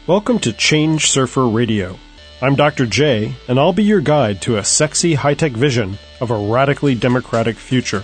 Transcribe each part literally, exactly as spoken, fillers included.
Welcome to Change Surfer Radio. I'm Doctor J, and I'll be your guide to a sexy, high-tech vision of a radically democratic future.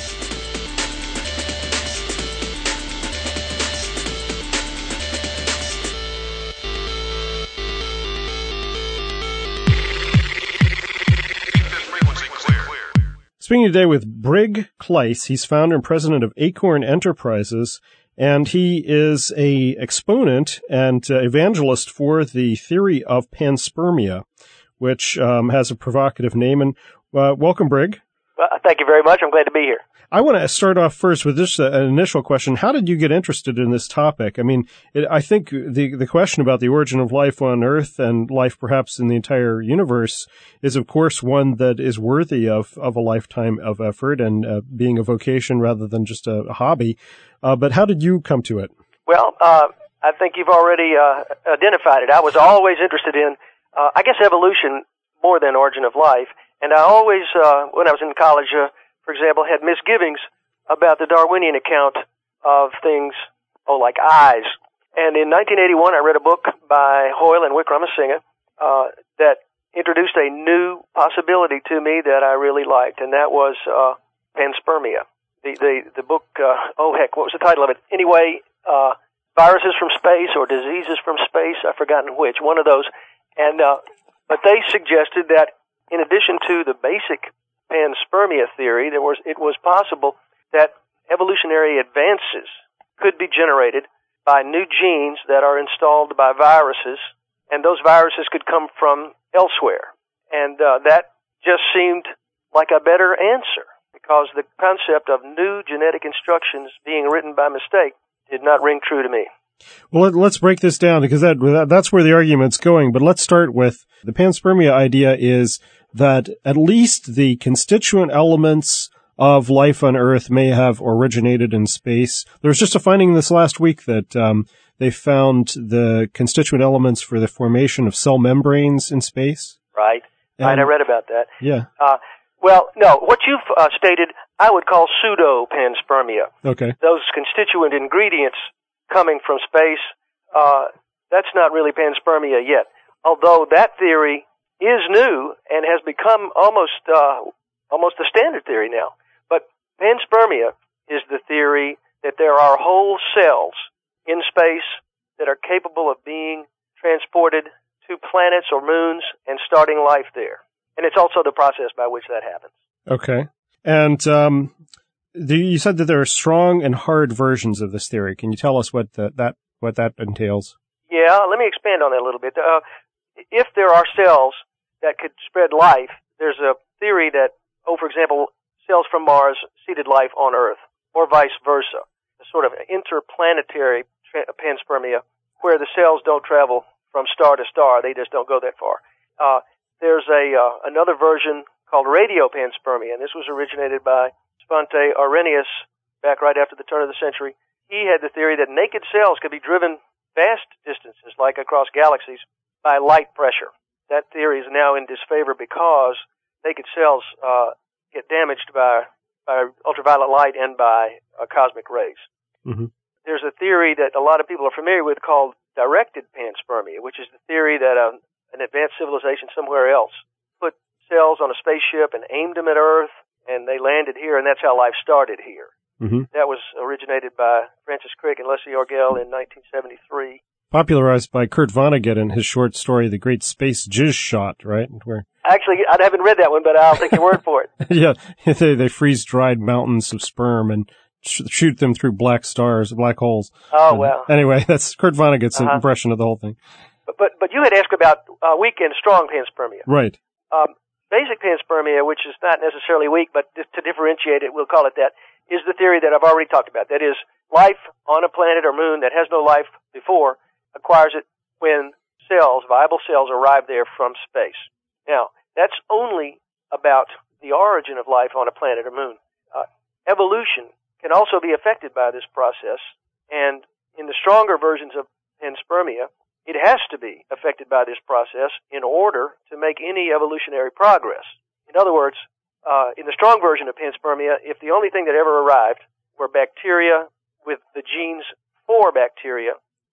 Speaking today with Brig Kleiss. He's founder and president of Acorn Enterprises, and he is a exponent and uh, evangelist for the theory of panspermia, which um, has a provocative name. And uh, welcome, Brig. Well, thank you very much. I'm glad to be here. I want to start off first with just a, an initial question. How did you get interested in this topic? I mean, it, I think the the question about the origin of life on Earth and life perhaps in the entire universe is, of course, one that is worthy of, of a lifetime of effort and uh, being a vocation rather than just a, a hobby. Uh, but how did you come to it? Well, uh, I think you've already uh, identified it. I was always interested in, uh, I guess, evolution more than origin of life. And I always, uh, when I was in college, uh, for example, had misgivings about the Darwinian account of things, oh, like eyes. And in nineteen eighty-one, I read a book by Hoyle and Wickramasinghe uh, that introduced a new possibility to me that I really liked, and that was uh, panspermia. The, the, the book, uh, oh, heck, what was the title of it? Anyway, uh, viruses from space or diseases from space, I've forgotten which, one of those. And uh, but they suggested that in addition to the basic panspermia theory, there was it was possible that evolutionary advances could be generated by new genes that are installed by viruses, and those viruses could come from elsewhere. And uh, that just seemed like a better answer, because the concept of new genetic instructions being written by mistake did not ring true to me. Well, let's break this down, because that that's where the argument's going. But let's start with the panspermia idea is that at least the constituent elements of life on Earth may have originated in space. There was just a finding this last week that um, they found the constituent elements for the formation of cell membranes in space. Right. And, right, I read about that. Yeah. Uh, well, no, what you've uh, stated I would call pseudo-panspermia. Okay. Those constituent ingredients coming from space, uh, that's not really panspermia yet. Although that theory is new and has become almost uh, almost a standard theory now. But panspermia is the theory that there are whole cells in space that are capable of being transported to planets or moons and starting life there. And it's also the process by which that happens. Okay. And um, the, you said that there are strong and hard versions of this theory. Can you tell us what the, that what that entails? Yeah, let me expand on that a little bit. Uh, if there are cells that could spread life, there's a theory that, oh, for example, cells from Mars seeded life on Earth, or vice versa, a sort of interplanetary tra- panspermia, where the cells don't travel from star to star, they just don't go that far. Uh, there's a uh, another version called radiopanspermia, and this was originated by Svante Arrhenius back right after the turn of the century. He had the theory that naked cells could be driven vast distances, like across galaxies, by light pressure. That theory is now in disfavor because naked cells uh, get damaged by, by ultraviolet light and by uh, cosmic rays. Mm-hmm. There's a theory that a lot of people are familiar with called directed panspermia, which is the theory that uh, an advanced civilization somewhere else put cells on a spaceship and aimed them at Earth, and they landed here, and that's how life started here. Mm-hmm. That was originated by Francis Crick and Leslie Orgel in nineteen seventy-three. Popularized by Kurt Vonnegut in his short story, The Great Space Jizz Shot, right? Where Actually, I haven't read that one, but I'll take your word for it. Yeah, they, they freeze-dried mountains of sperm and sh- shoot them through black stars, black holes. Oh, and well. Anyway, that's Kurt Vonnegut's uh-huh. impression of the whole thing. But but, but you had asked about uh, weak and strong panspermia. Right. Um, basic panspermia, which is not necessarily weak, but to differentiate it, we'll call it that, is the theory that I've already talked about. That is, life on a planet or moon that has no life before acquires it when cells, viable cells, arrive there from space. Now, that's only about the origin of life on a planet or moon. Uh, evolution can also be affected by this process, and in the stronger versions of panspermia, it has to be affected by this process in order to make any evolutionary progress. In other words, uh, in the strong version of panspermia, if the only thing that ever arrived were bacteria with the genes for bacteria,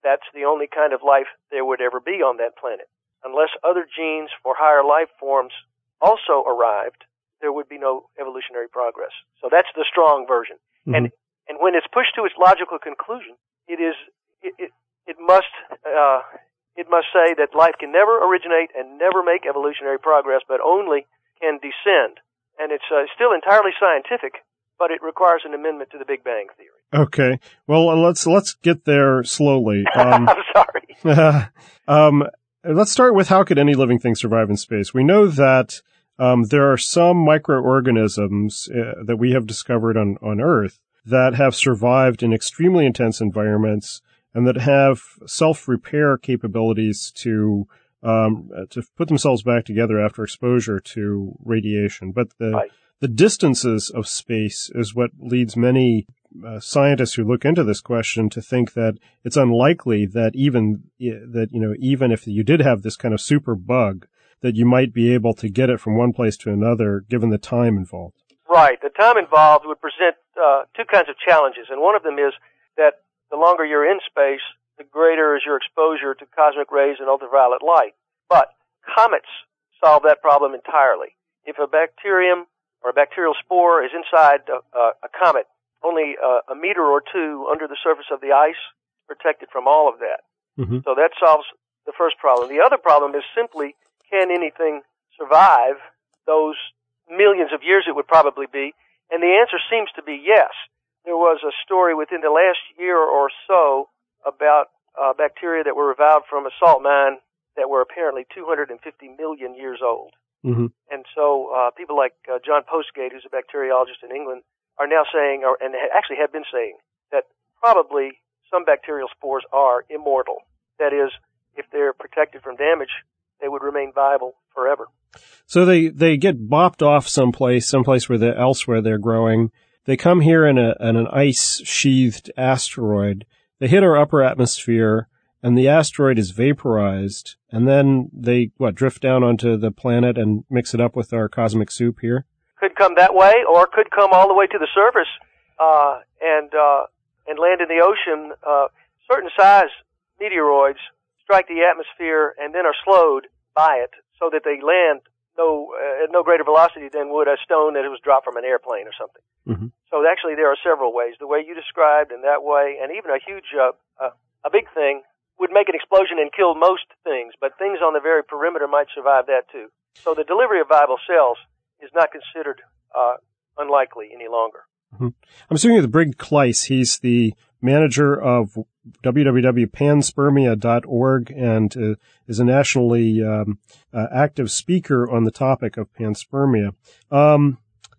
that's the only kind of life there would ever be on that planet. Unless other genes for higher life forms also arrived, there would be no evolutionary progress. So that's the strong version. Mm-hmm. And and when it's pushed to its logical conclusion, it is it it, it must uh, it must say that life can never originate and never make evolutionary progress, but only can descend. And it's uh, still entirely scientific, but it requires an amendment to the Big Bang theory. Okay. Well, let's let's get there slowly. Um, I'm sorry. um, let's start with how could any living thing survive in space? We know that um, there are some microorganisms uh, that we have discovered on, on Earth that have survived in extremely intense environments and that have self-repair capabilities to um, to put themselves back together after exposure to radiation. But the right. the distances of space is what leads many uh, scientists who look into this question to think that it's unlikely that even that you know even if you did have this kind of super bug, that you might be able to get it from one place to another, given the time involved. Right. The time involved would present uh, two kinds of challenges, and one of them is that the longer you're in space, the greater is your exposure to cosmic rays and ultraviolet light. But comets solve that problem entirely. If a bacterium or a bacterial spore is inside a, a, a comet, only a, a meter or two under the surface of the ice, protected from all of that. Mm-hmm. So that solves the first problem. The other problem is simply, can anything survive those millions of years it would probably be? And the answer seems to be yes. There was a story within the last year or so about uh, bacteria that were revived from a salt mine that were apparently two hundred fifty million years old. Mm-hmm. And so uh, people like uh, John Postgate, who's a bacteriologist in England, are now saying, or, and actually have been saying, that probably some bacterial spores are immortal. That is, if they're protected from damage, they would remain viable forever. So they, they get bopped off someplace, someplace where they're elsewhere they're growing. They come here in a in an ice-sheathed asteroid. They hit our upper atmosphere, and the asteroid is vaporized, and then they, what, drift down onto the planet and mix it up with our cosmic soup here? Could come that way, or could come all the way to the surface uh, and uh, and land in the ocean. Uh, certain size meteoroids strike the atmosphere and then are slowed by it, so that they land no uh, at no greater velocity than would a stone that was dropped from an airplane or something. Mm-hmm. So actually, there are several ways. The way you described, and that way, and even a huge, uh, uh, a big thing would make an explosion and kill most things, but things on the very perimeter might survive that too. So the delivery of viable cells is not considered uh, unlikely any longer. Mm-hmm. I'm speaking with Brig Kleiss. He's the manager of w w w dot panspermia dot org and uh, is a nationally um, uh, active speaker on the topic of panspermia. Um,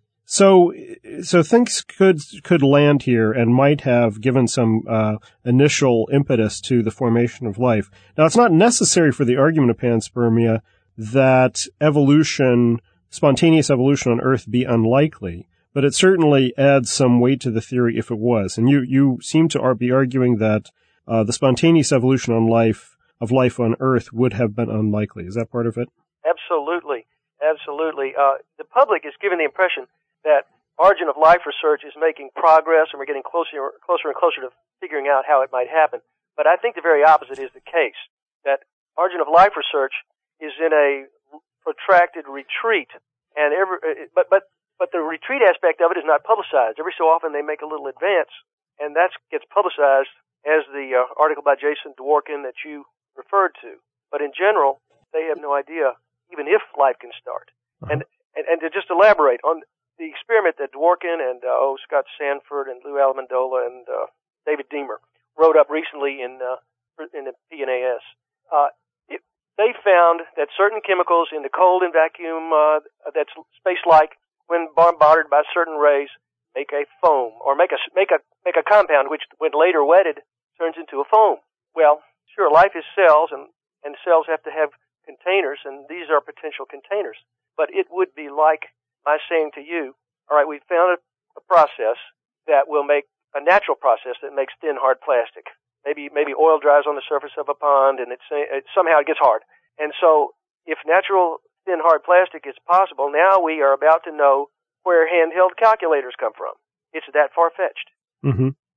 so, so things could could land here and might have given some uh, initial impetus to the formation of life. Now, it's not necessary for the argument of panspermia that evolution, spontaneous evolution on Earth, be unlikely. But it certainly adds some weight to the theory if it was. And you, you seem to be arguing that uh, the spontaneous evolution on life of life on Earth would have been unlikely. Is that part of it? Absolutely. Absolutely. Uh, the public is given the impression that origin of life research is making progress and we're getting closer, closer and closer to figuring out how it might happen. But I think the very opposite is the case, that origin of life research is in a protracted retreat. And every, but, but, But the retreat aspect of it is not publicized. Every so often they make a little advance, and that gets publicized as the uh, article by Jason Dworkin that you referred to. But in general, they have no idea even if life can start. And and, and to just elaborate on the experiment that Dworkin and uh, oh Scott Sanford and Lou Amendola and uh, David Deamer wrote up recently in uh, in the P N A S. Uh, it, they found that certain chemicals in the cold and vacuum uh, that's space-like, when bombarded by certain rays, make a foam, or make a make a make a compound which, when later wetted, turns into a foam. Well, sure, life is cells, and and cells have to have containers, and these are potential containers. But it would be like my saying to you, all right, we found a, a process that will make a natural process that makes thin, hard plastic. Maybe maybe oil dries on the surface of a pond, and it's it, somehow it gets hard. And so, if natural thin, hard plastic is possible, now we are about to know where handheld calculators come from. It's that far-fetched. Mm-hmm.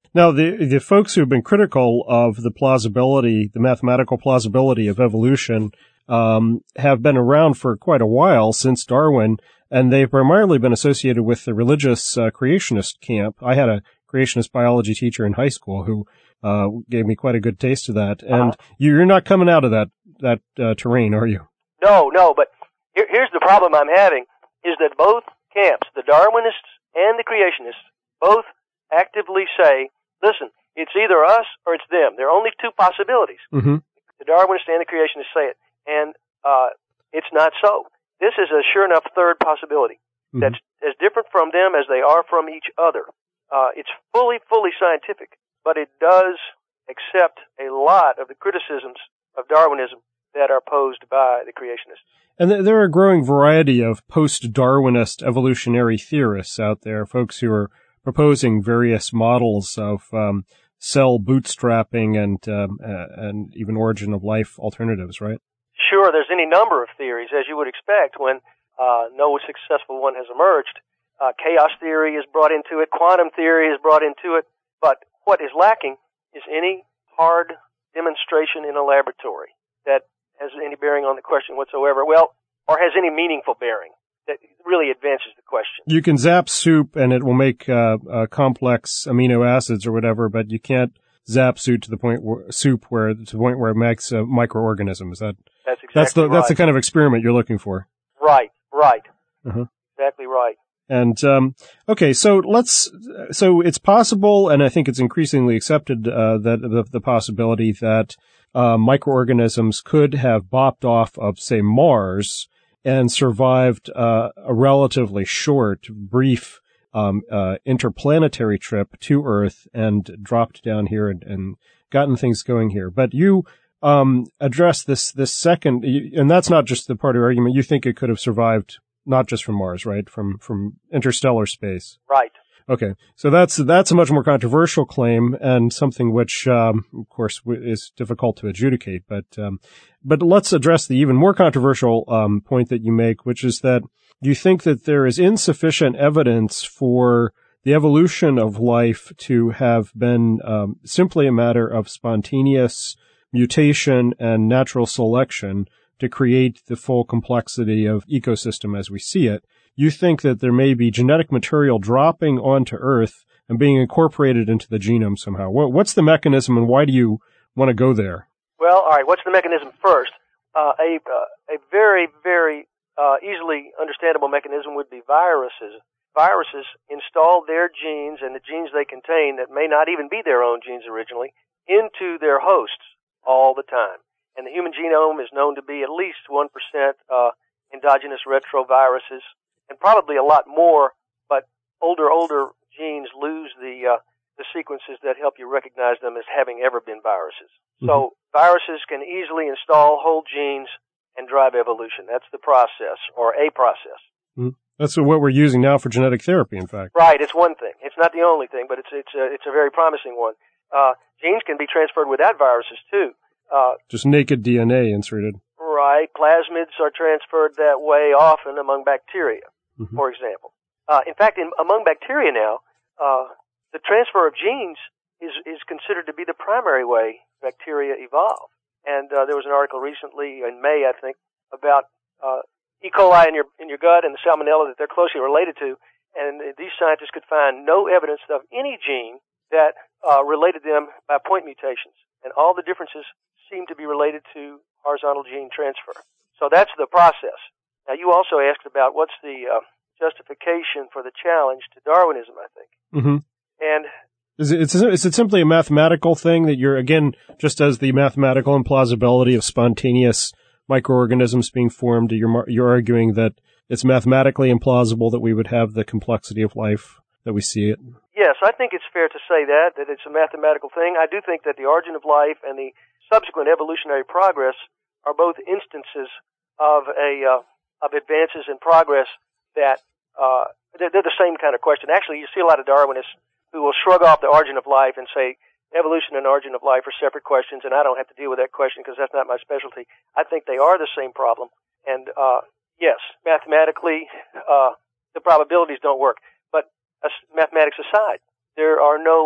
Now, the the folks who have been critical of the plausibility, the mathematical plausibility of evolution, um, have been around for quite a while, since Darwin, and they've primarily been associated with the religious uh, creationist camp. I had a creationist biology teacher in high school who uh gave me quite a good taste of that. And uh-huh. you're not coming out of that that uh, terrain, are you? No, no, but here, here's the problem I'm having, is that both camps, the Darwinists and the creationists, both actively say, listen, it's either us or it's them. There are only two possibilities. Mm-hmm. The Darwinists and the creationists say it. And uh it's not so. This is a sure enough third possibility mm-hmm. that's as different from them as they are from each other. Uh It's fully, fully scientific, but it does accept a lot of the criticisms of Darwinism that are posed by the creationists. And there are a growing variety of post-Darwinist evolutionary theorists out there, folks who are proposing various models of um, cell bootstrapping and um, uh, and even origin of life alternatives, right? Sure, there's any number of theories, as you would expect, when uh, no successful one has emerged. Uh, chaos theory is brought into it, quantum theory is brought into it, but what is lacking is any hard demonstration in a laboratory that has any bearing on the question whatsoever, well, or has any meaningful bearing that really advances the question. You can zap soup and it will make uh, uh, complex amino acids or whatever, but you can't zap soup to the point where soup where to the point where it makes a microorganism. Is that that's exactly that's the right. that's the kind of experiment you're looking for? Right, right, uh-huh. Exactly right. And um, okay, so let's. So it's possible, and I think it's increasingly accepted uh, that the, the possibility that uh, microorganisms could have bopped off of, say, Mars and survived uh, a relatively short, brief um, uh, interplanetary trip to Earth and dropped down here and, and gotten things going here. But you um, address this this second, and that's not just the part of your argument. You think it could have survived. Not just from Mars, right? From from interstellar space. Right. Okay. So that's that's a much more controversial claim and something which, um, of course, is difficult to adjudicate. But um, but let's address the even more controversial um, point that you make, which is that you think that there is insufficient evidence for the evolution of life to have been um, simply a matter of spontaneous mutation and natural selection to create the full complexity of ecosystem as we see it. You think that there may be genetic material dropping onto Earth and being incorporated into the genome somehow. What's the mechanism and why do you want to go there? Well, all right, what's the mechanism first? Uh, a, uh, a very, very uh, easily understandable mechanism would be viruses. Viruses install their genes and the genes they contain that may not even be their own genes originally into their hosts all the time. And the human genome is known to be at least one percent uh, endogenous retroviruses, and probably a lot more, but older, older genes lose the uh, the sequences that help you recognize them as having ever been viruses. Mm-hmm. So viruses can easily install whole genes and drive evolution. That's the process, or a process. Mm-hmm. That's what we're using now for genetic therapy, in fact. Right, it's one thing. It's not the only thing, but it's, it's, a, it's a very promising one. Uh, genes can be transferred without viruses, too. Uh, Just naked D N A inserted. Right. Plasmids are transferred that way often among bacteria, mm-hmm. for example. Uh, in fact, in, among bacteria now, uh, the transfer of genes is, is considered to be the primary way bacteria evolve. And uh, there was an article recently, in May, I think, about uh, E. coli in your in your gut and the salmonella that they're closely related to. And these scientists could find no evidence of any gene that uh, related them by point mutations. And all the differences seem to be related to horizontal gene transfer. So that's the process. Now, you also asked about what's the uh, justification for the challenge to Darwinism, I think. Mm-hmm. And is it, is it simply a mathematical thing that you're, again, just as the mathematical implausibility of spontaneous microorganisms being formed, you're, you're arguing that it's mathematically implausible that we would have the complexity of life that we see it? Yes, I think it's fair to say that, that it's a mathematical thing. I do think that the origin of life and the subsequent evolutionary progress are both instances of a uh, of advances in progress that uh, they're, they're the same kind of question. Actually, you see a lot of Darwinists who will shrug off the origin of life and say evolution and origin of life are separate questions, and I don't have to deal with that question because that's not my specialty. I think they are the same problem, and uh, yes, mathematically, uh, the probabilities don't work. But uh, mathematics aside, there are no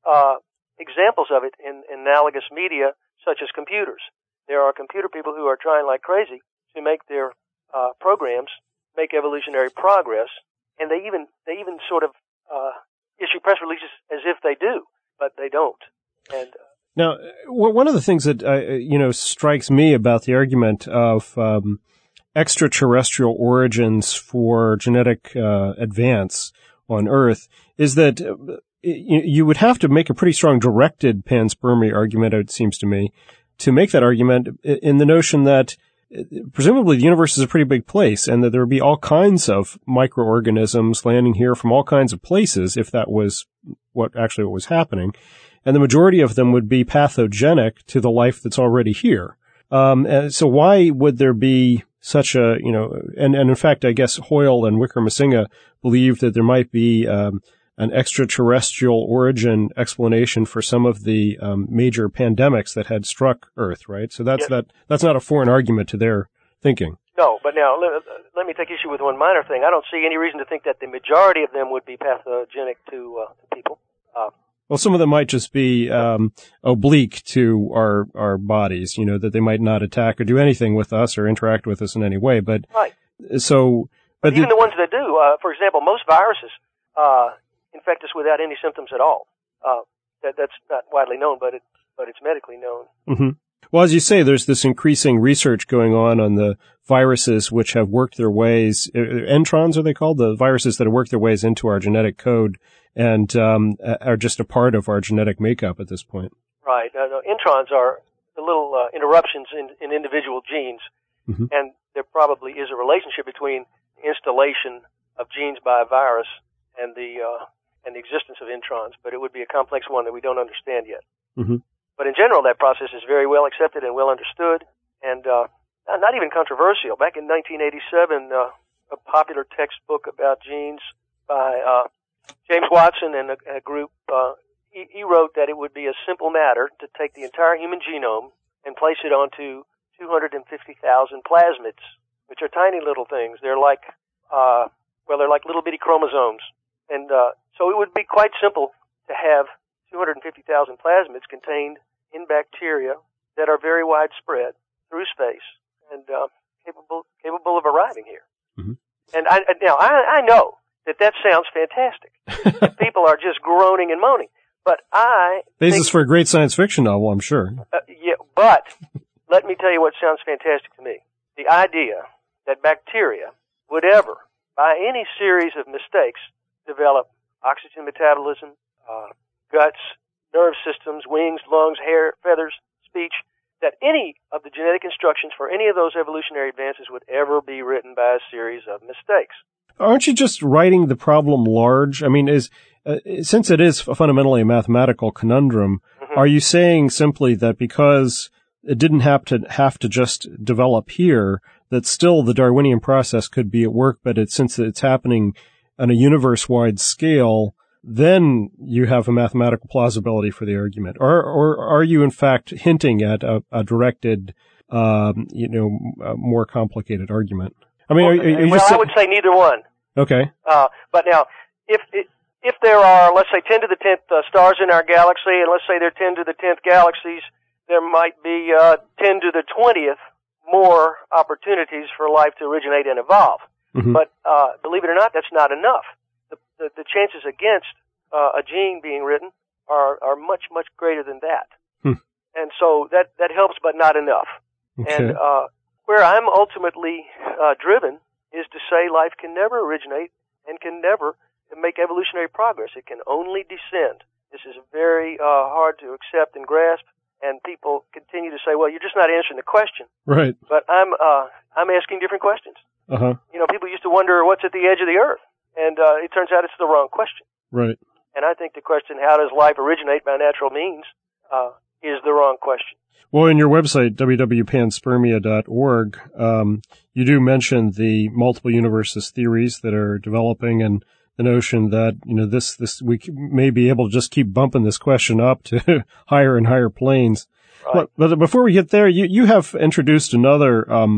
uh, examples of it in, in analogous media, such as computers. There are computer people who are trying like crazy to make their uh, programs make evolutionary progress, and they even they even sort of uh, issue press releases as if they do, but they don't. And uh, now, one of the things that uh, you know strikes me about the argument of um, extraterrestrial origins for genetic uh, advance on Earth is that uh, you would have to make a pretty strong directed panspermia argument, it seems to me, to make that argument in the notion that presumably the universe is a pretty big place and that there would be all kinds of microorganisms landing here from all kinds of places if that was what actually what was happening. And the majority of them would be pathogenic to the life that's already here. Um, and so why would there be such a, you know, and, and in fact, I guess Hoyle and Wickramasinghe believed that there might be um, an extraterrestrial origin explanation for some of the um, major pandemics that had struck Earth, right? So that's yes. that that's not a foreign argument to their thinking. No, but now let, let me take issue with one minor thing. I don't see any reason to think that the majority of them would be pathogenic to uh, people. Uh, well, some of them might just be um, oblique to our our bodies, you know, that they might not attack or do anything with us or interact with us in any way. But right. So, but, but even the, the ones that do, uh, for example, most viruses uh, infect us without any symptoms at all. Uh, that, that's not widely known, but it but it's medically known. Mm-hmm. Well, as you say, there's this increasing research going on on the viruses which have worked their ways, introns are they called? The viruses that have worked their ways into our genetic code and um, are just a part of our genetic makeup at this point. Right. Uh, no, introns are the little uh, interruptions in, in individual genes, mm-hmm. and there probably is a relationship between installation of genes by a virus and the uh, and the existence of introns, but it would be a complex one that we don't understand yet. Mm-hmm. But in general, that process is very well accepted and well understood, and uh, not even controversial. Back in nineteen eighty-seven, uh, a popular textbook about genes by uh, James Watson and a, a group, uh, he, he wrote that it would be a simple matter to take the entire human genome and place it onto two hundred fifty thousand plasmids, which are tiny little things. They're like, uh, well, they're like little bitty chromosomes. And uh, so it would be quite simple to have two hundred fifty thousand plasmids contained in bacteria that are very widespread through space and uh, capable capable of arriving here. Mm-hmm. And I, now I, I know that that sounds fantastic. People are just groaning and moaning, but I basis think, for a great science fiction novel, I'm sure. Uh, yeah, but let me tell you what sounds fantastic to me: the idea that bacteria would ever, by any series of mistakes, develop oxygen metabolism, uh, guts, nerve systems, wings, lungs, hair, feathers, speech, that any of the genetic instructions for any of those evolutionary advances would ever be written by a series of mistakes. Aren't you just writing the problem large? I mean, is uh, since it is fundamentally a mathematical conundrum, mm-hmm. are you saying simply that because it didn't have to have to just develop here, that still the Darwinian process could be at work, but it, since it's happening on a universe-wide scale, then you have a mathematical plausibility for the argument? Or, or are you in fact hinting at a, a directed, um, you know, a more complicated argument? I mean, well, are, are you well just I would say neither one. Okay. Uh, but now, if if there are, let's say, ten to the tenth uh, stars in our galaxy, and let's say there are ten to the tenth galaxies, there might be uh, ten to the twentieth more opportunities for life to originate and evolve. Mm-hmm. But uh, believe it or not, that's not enough. The, the, the chances against uh, a gene being written are, are much, much greater than that. Hmm. And so that, that helps, but not enough. Okay. And uh, where I'm ultimately uh, driven is to say life can never originate and can never make evolutionary progress. It can only descend. This is very uh, hard to accept and grasp, and people continue to say, well, you're just not answering the question. Right. But I'm uh, I'm asking different questions. Uh-huh. You know, people used to wonder what's at the edge of the earth, and uh, it turns out it's the wrong question. Right. And I think the question, how does life originate by natural means, uh, is the wrong question. Well, in your website, w w w dot panspermia dot org, um, you do mention the multiple universes theories that are developing and the notion that, you know, this, this, we may be able to just keep bumping this question up to higher and higher planes. Right. But, but before we get there, you, you have introduced another, um,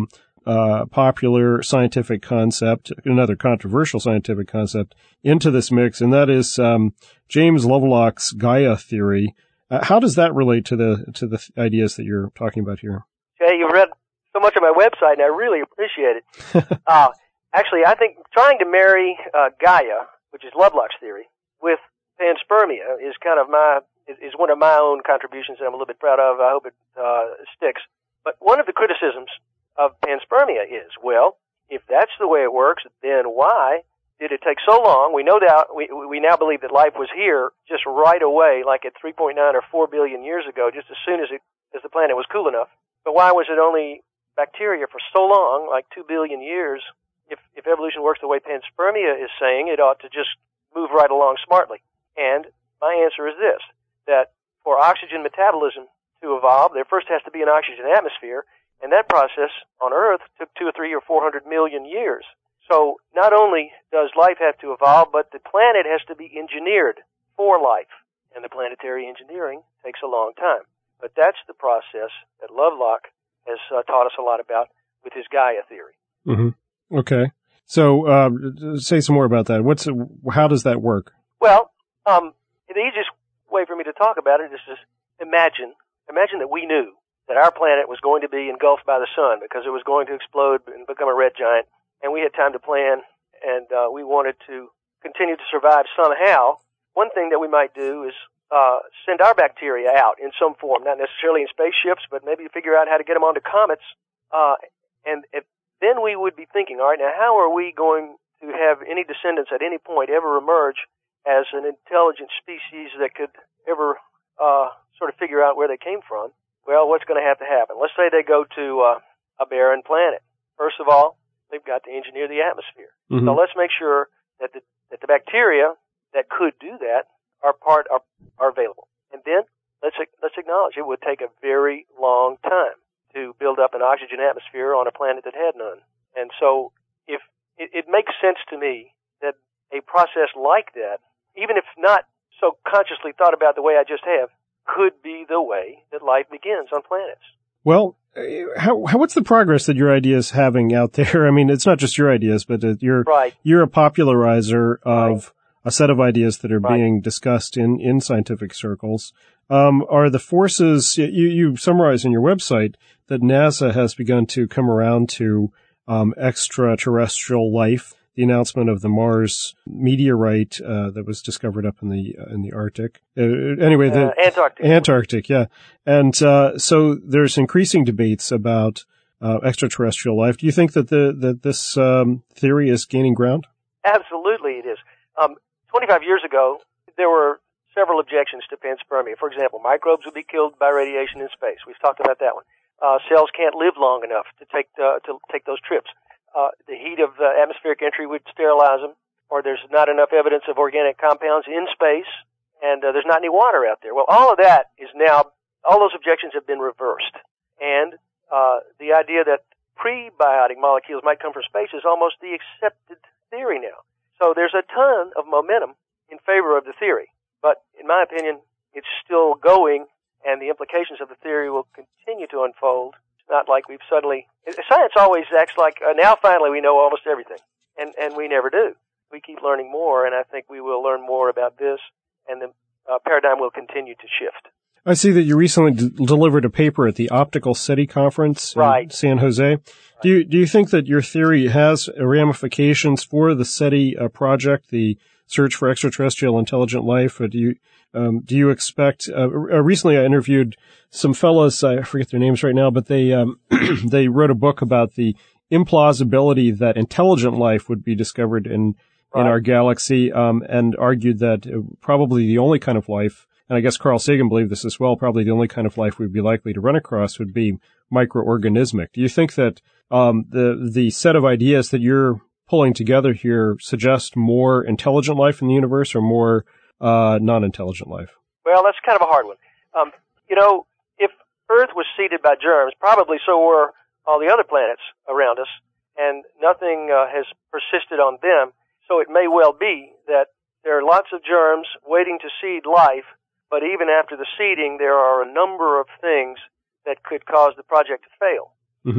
uh, popular scientific concept, another controversial scientific concept, into this mix, and that is um, James Lovelock's Gaia theory. Uh, how does that relate to the to the ideas that you're talking about here? Jay, you've read so much of my website, and I really appreciate it. uh, actually, I think trying to marry uh, Gaia, which is Lovelock's theory, with panspermia is kind of my is one of my own contributions that I'm a little bit proud of. I hope it uh, sticks. But one of the criticisms of panspermia is, well, if that's the way it works, then why did it take so long? We know that we we now believe that life was here just right away, like at three point nine or four billion years ago, just as soon as it as the planet was cool enough. But why was it only bacteria for so long, like two billion years? If if evolution works the way panspermia is saying, it ought to just move right along smartly. And my answer is this, that for oxygen metabolism to evolve, there first has to be an oxygen atmosphere, and that process on Earth took two or three or four hundred million years. So not only does life have to evolve, but the planet has to be engineered for life, and the planetary engineering takes a long time. But that's the process that Lovelock has uh, taught us a lot about with his Gaia theory. Mm-hmm. Okay. So uh, say some more about that. What's how does that work? Well, um, the easiest way for me to talk about it is just imagine, imagine that we knew that our planet was going to be engulfed by the sun because it was going to explode and become a red giant, and we had time to plan, and uh, we wanted to continue to survive somehow. One thing that we might do is uh, send our bacteria out in some form, not necessarily in spaceships, but maybe figure out how to get them onto comets, uh, and if, then we would be thinking, all right, now how are we going to have any descendants at any point ever emerge as an intelligent species that could ever uh, sort of figure out where they came from? Well, what's going to have to happen? Let's say they go to uh, a barren planet. First of all, they've got to engineer the atmosphere. Mm-hmm. So let's make sure that the, that the bacteria that could do that are part are, are available. And then let's let's acknowledge it would take a very long time to build up an oxygen atmosphere on a planet that had none. And so if it, it makes sense to me that a process like that, even if not so consciously thought about the way I just have, could be the way that life begins on planets. Well, how, how what's the progress that your ideas having out there? I mean, it's not just your ideas, but you're right. you're a popularizer of right. a set of ideas that are right. being discussed in, in scientific circles. Um, are the forces, you, you summarize in your website that NASA has begun to come around to um, extraterrestrial life, the announcement of the Mars meteorite uh, that was discovered up in the uh, in the Arctic. Uh, anyway, the uh, Antarctic. Antarctic, yeah. And uh, so there's increasing debates about uh, extraterrestrial life. Do you think that the that this um, theory is gaining ground? Absolutely, it is. Um, twenty-five years ago, there were several objections to panspermia. For example, microbes would be killed by radiation in space. We've talked about that one. Uh, cells can't live long enough to take uh, to take those trips. Uh, the heat of the atmospheric entry would sterilize them, or there's not enough evidence of organic compounds in space, and uh, there's not any water out there. Well, all of that is now, all those objections have been reversed. And uh, the idea that prebiotic molecules might come from space is almost the accepted theory now. So there's a ton of momentum in favor of the theory. But in my opinion, it's still going, and the implications of the theory will continue to unfold. It's not like we've suddenly, science always acts like, uh, now finally we know almost everything. And, and we never do. We keep learning more, and I think we will learn more about this, and the uh, paradigm will continue to shift. I see that you recently d- delivered a paper at the Optical SETI conference in right. San Jose. Right. Do you, do you think that your theory has ramifications for the SETI uh, project, the search for extraterrestrial intelligent life? Or do you, um, do you expect, uh, recently I interviewed some fellows, I forget their names right now, but they, um, they wrote a book about the implausibility that intelligent life would be discovered in, right. in our galaxy, um, and argued that uh, probably the only kind of life, and I guess Carl Sagan believed this as well, probably the only kind of life we'd be likely to run across would be microorganismic. Do you think that, um, the, the set of ideas that you're pulling together here suggest more intelligent life in the universe or more uh, non-intelligent life? Well, that's kind of a hard one. Um, you know, if Earth was seeded by germs, probably so were all the other planets around us, and nothing uh, has persisted on them. So it may well be that there are lots of germs waiting to seed life, but even after the seeding, there are a number of things that could cause the project to fail. Mm-hmm.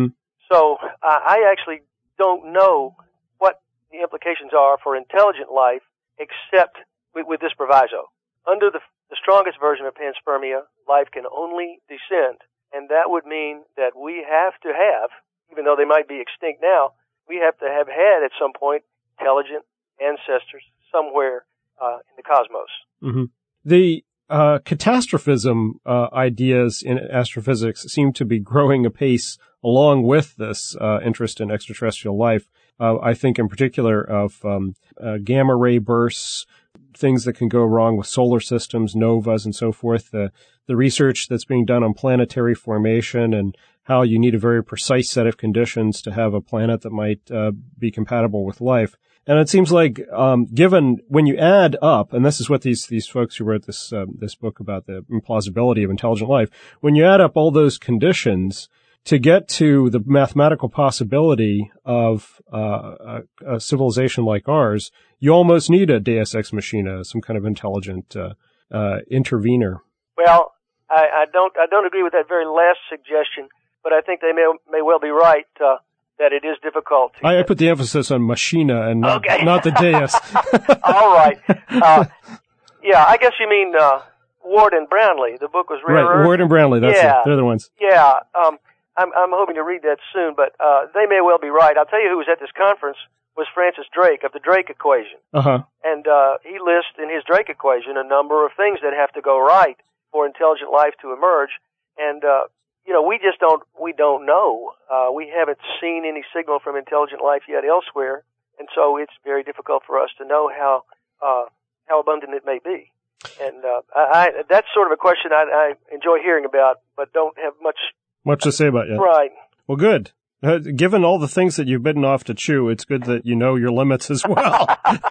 So uh, I actually don't know what the implications are for intelligent life except with, with this proviso. Under the, the strongest version of panspermia, life can only descend, and that would mean that we have to have, even though they might be extinct now, we have to have had at some point intelligent ancestors somewhere uh, in the cosmos. Mm-hmm. The uh, catastrophism uh, ideas in astrophysics seem to be growing apace along with this uh, interest in extraterrestrial life. Uh, I think in particular of um, uh, gamma ray bursts, things that can go wrong with solar systems, novas, and so forth. The the research that's being done on planetary formation and how you need a very precise set of conditions to have a planet that might uh, be compatible with life. And it seems like, um, given when you add up, and this is what these these folks who wrote this uh, this book about the implausibility of intelligent life, when you add up all those conditions to get to the mathematical possibility of uh, a, a civilization like ours, you almost need a Deus Ex Machina, some kind of intelligent uh, uh, intervener. Well, I, I don't I don't agree with that very last suggestion, but I think they may may well be right uh, that it is difficult. To I, I put the emphasis on Machina and not, okay. not the Deus. All right. Uh, yeah, I guess you mean uh, Ward and Brownlee. The book was Rare Right, Earth. Ward and Brownlee. That's yeah. it. They're the ones. Yeah. Um, I'm, I'm hoping to read that soon, but uh, they may well be right. I'll tell you who was at this conference was Francis Drake of the Drake equation. Uh-huh. And uh, he lists in his Drake equation a number of things that have to go right for intelligent life to emerge. And, uh, you know, we just don't, we don't know. Uh, we haven't seen any signal from intelligent life yet elsewhere. And so it's very difficult for us to know how, uh, how abundant it may be. And, uh, I, I, that's sort of a question I, I enjoy hearing about, but don't have much Much to say about yet. Right. Well, good. Uh, given all the things that you've bitten off to chew, it's good that you know your limits as well.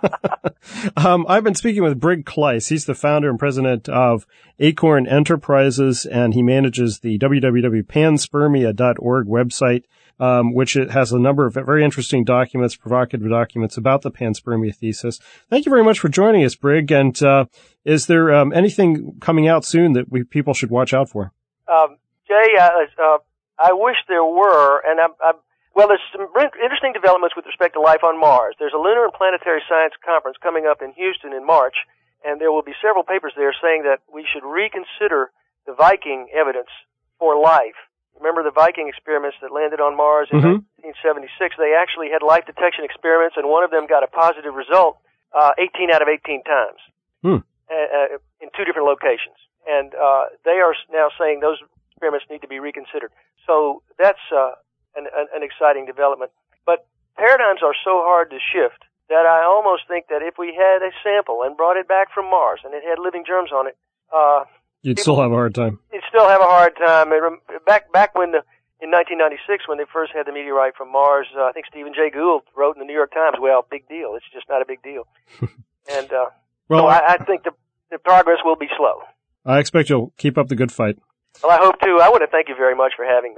um, I've been speaking with Brig Kleiss. He's the founder and president of Acorn Enterprises, and he manages the w w w dot panspermia dot org website, um, which it has a number of very interesting documents, provocative documents about the panspermia thesis. Thank you very much for joining us, Brig. And uh, is there um, anything coming out soon that we people should watch out for? Um, Jay, uh, uh, I wish there were, and I'm, I'm, well, there's some interesting developments with respect to life on Mars. There's a Lunar and Planetary Science Conference coming up in Houston in March, and there will be several papers there saying that we should reconsider the Viking evidence for life. Remember the Viking experiments that landed on Mars in mm-hmm. nineteen seventy-six? They actually had life detection experiments, and one of them got a positive result uh, eighteen out of eighteen times hmm. uh, in two different locations. And uh, they are now saying those experiments need to be reconsidered. So that's uh, an, an, an exciting development. But paradigms are so hard to shift that I almost think that if we had a sample and brought it back from Mars and it had living germs on it, uh, you'd people, still have a hard time. You'd still have a hard time. Back back when the, in nineteen ninety-six, when they first had the meteorite from Mars, uh, I think Stephen Jay Gould wrote in the New York Times, "Well, big deal. It's just not a big deal." and uh, well, so I, I think the, the progress will be slow. I expect you'll keep up the good fight. Well, I hope to. I want to thank you very much for having me.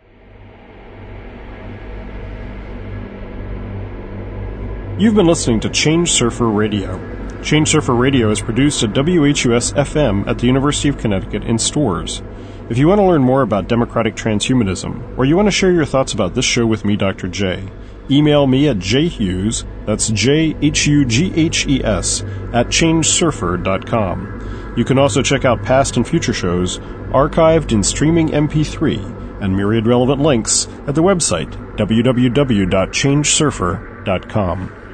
You've been listening to Change Surfer Radio. Change Surfer Radio is produced at W H U S F M at the University of Connecticut in Storrs. If you want to learn more about democratic transhumanism, or you want to share your thoughts about this show with me, Doctor J, email me at jhughes, that's J H U G H E S, at change surfer dot com. You can also check out past and future shows archived in streaming M P three and myriad relevant links at the website w w w dot change surfer dot com.